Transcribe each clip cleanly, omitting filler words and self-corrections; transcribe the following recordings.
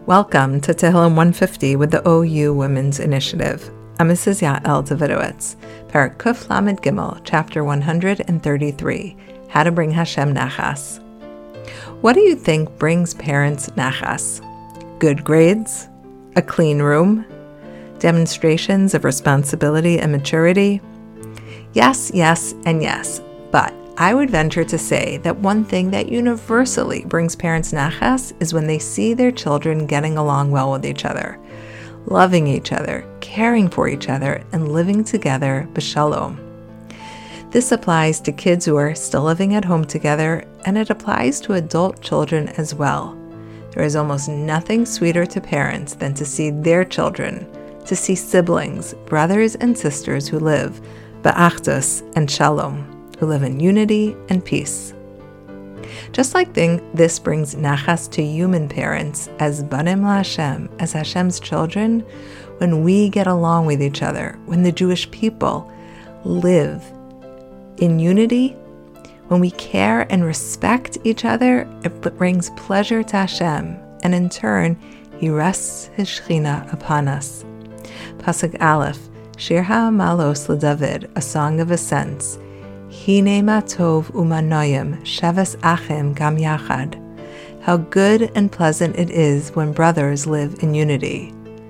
Welcome to Tehillim 150 with the OU Women's Initiative. I'm Mrs. Yael Davidowitz, Parak Kuf Lamed Gimel, Chapter 133, How to Bring Hashem Nachas. What do you think brings parents nachas? Good grades? A clean room? Demonstrations of responsibility and maturity? Yes, yes, and yes, but I would venture to say that one thing that universally brings parents nachas is when they see their children getting along well with each other, loving each other, caring for each other, and living together b'shalom. This applies to kids who are still living at home together, and it applies to adult children as well. There is almost nothing sweeter to parents than to see their children, to see siblings, brothers and sisters who live ba'achdus and shalom, who live in unity and peace. Just like this brings nachas to human parents as banim LaHashem, as Hashem's children, when we get along with each other, when the Jewish people live in unity, when we care and respect each other, it brings pleasure to Hashem, and in turn, He rests His Shechina upon us. Pasuk Aleph, Shir HaMalos LeDavid, a song of ascents. Hine ma tov umanoyim sheves achim gam yachad. How good and pleasant it is when brothers live in unity.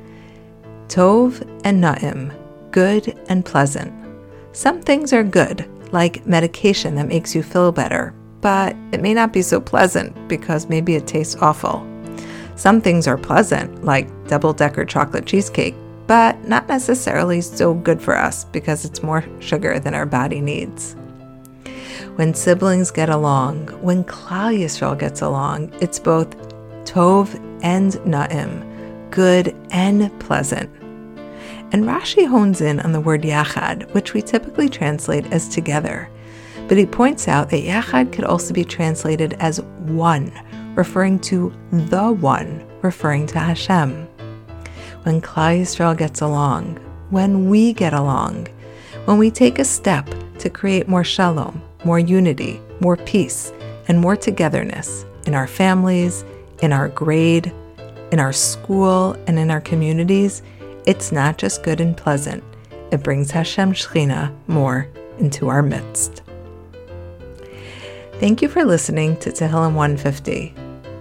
Tov and naim, good and pleasant. Some things are good, like medication that makes you feel better, but it may not be so pleasant because maybe it tastes awful. Some things are pleasant, like double-decker chocolate cheesecake, but not necessarily so good for us because it's more sugar than our body needs. When siblings get along, when Klal Yisrael gets along, it's both tov and na'im, good and pleasant. And Rashi hones in on the word yachad, which we typically translate as together. But he points out that yachad could also be translated as one, referring to the one, referring to Hashem. When Klal Yisrael gets along, when we get along, when we take a step to create more shalom, more unity, more peace, and more togetherness in our families, in our grade, in our school, and in our communities, it's not just good and pleasant. It brings Hashem Shechina more into our midst. Thank you for listening to Tehillim 150.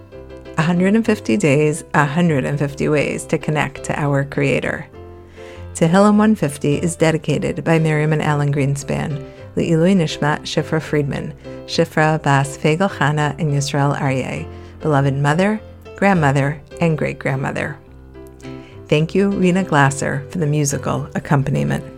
150 days, 150 ways to connect to our Creator. Tehillim 150 is dedicated by Miriam and Alan Greenspan, Le'ilui Nishmat Shifra Friedman, Shifra Bas Fagel Chana and Yisrael Aryeh, beloved mother, grandmother, and great-grandmother. Thank you, Rena Glasser, for the musical accompaniment.